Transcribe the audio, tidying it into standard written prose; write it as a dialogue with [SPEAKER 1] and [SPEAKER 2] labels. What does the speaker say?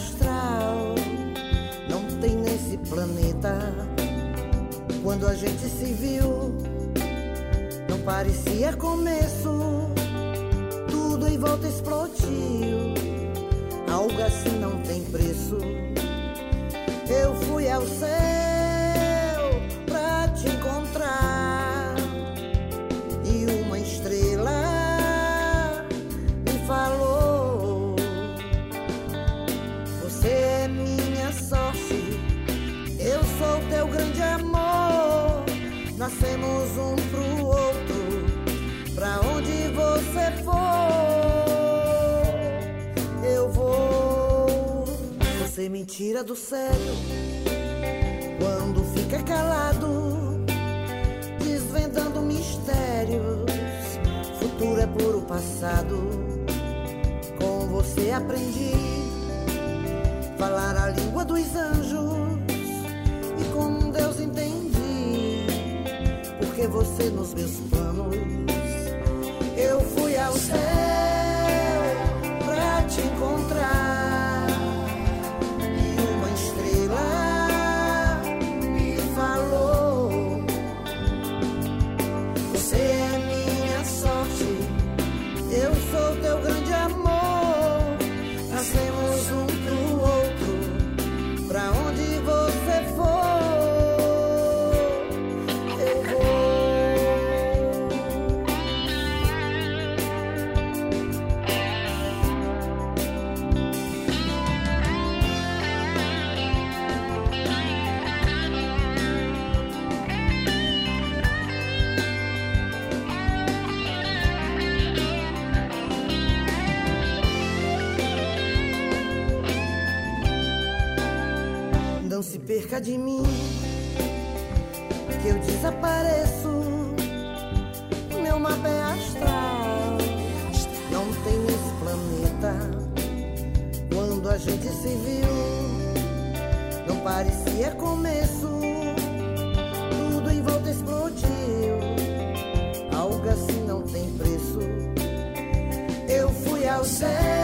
[SPEAKER 1] astral não tem nesse planeta. Quando a gente se viu, não parecia começo, tudo em volta explodiu. Algo assim não tem preço. Eu fui ao céu pra te encontrar e uma estrela me falou: você é minha sorte, eu sou teu grande amor. Nascemos um pro outro, pra onde você for, eu vou. Você me tira do sério quando fica calado, desvendando mistérios. Futuro é puro passado. Com você aprendi falar a língua dos anjos e como Deus entendi, porque você nos meus planos. Eu fui ao céu pra te encontrar e uma estrela me falou: você é minha sorte, eu sou teu grande amor. Nascemos um pro outro, pra onde você for, eu vou. Não se perca de mim, que eu desapareço. Meu mapa é astral, não tem nesse planeta. Quando a gente se viu, não parecia começo, tudo em volta explodiu. Algo assim não tem preço. Eu fui ao céu